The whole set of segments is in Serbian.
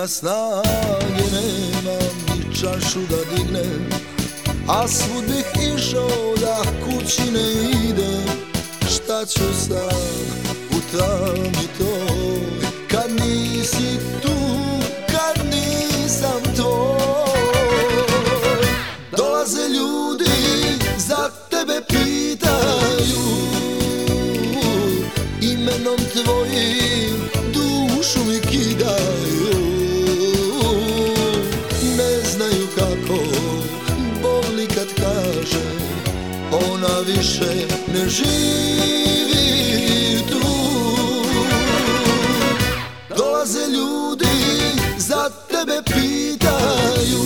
ja snage nemam ni čašu da dignem, a svud bih išao da kući ne idem. Šta ću sad u tami toj, kad nisi tu, kad nisam tvoj. Dolaze ljudi, za tebe pitaju, imenom tvojim dušu mi kidaju. Ne znaju kako boli kad kaže ona više ne živi tu. Dolaze ljudi, za tebe pitaju,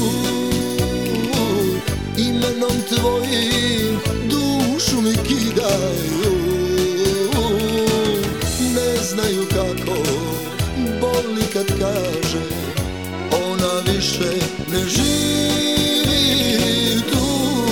imenom tvojim dušu mi kidaju. Ne znaju kako boli kad kaže ona više ne živi tu.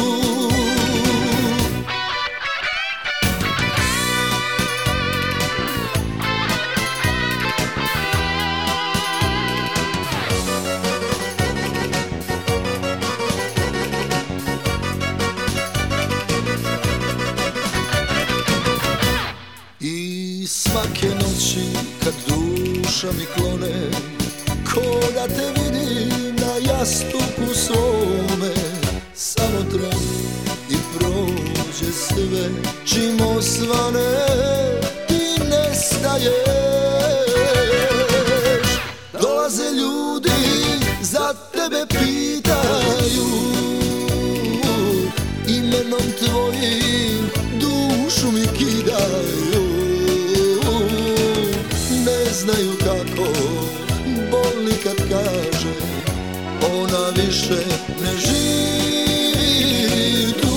I svake noći kad duša mi klone, ko da te vidim na jastuku svome. Samo tren i prođe sve, čim osvane ti nestaješ. Dolaze ljudi, za tebe pitaju, imenom tvojim dušu mi kidaju. Ne znaju kako boli kad kaže ona više ne živi tu.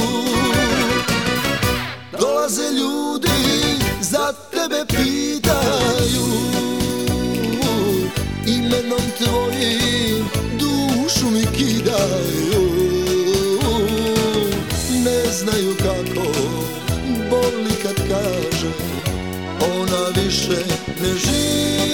Dolaze ljudi, za tebe pitaju, imenom tvojim dušu mi kidaju. Ne znaju kako boli kad kaže ona više ne živi.